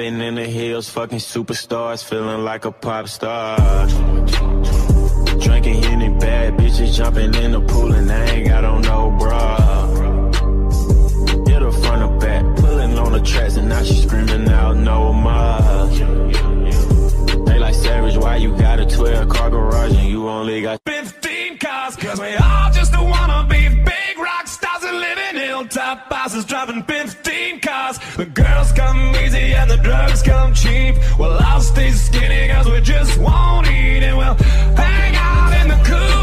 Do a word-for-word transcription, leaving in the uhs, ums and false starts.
Hopping in the hills, fucking superstars, feeling like a pop star. Drinking any bad bitches, jumping in the pool and I ain't got on no bra. Hit her front or back, pulling on the tracks and now she screaming out no more. They like Savage, why you got a twelve car garage and you only got fifteen cars? Cause we all just wanna be big rock stars and living hilltop bosses, driving fifteen cars. The girls come easy and the drugs come cheap. Well, I'll stay skinny cause we just won't eat, and we'll hang out in the cool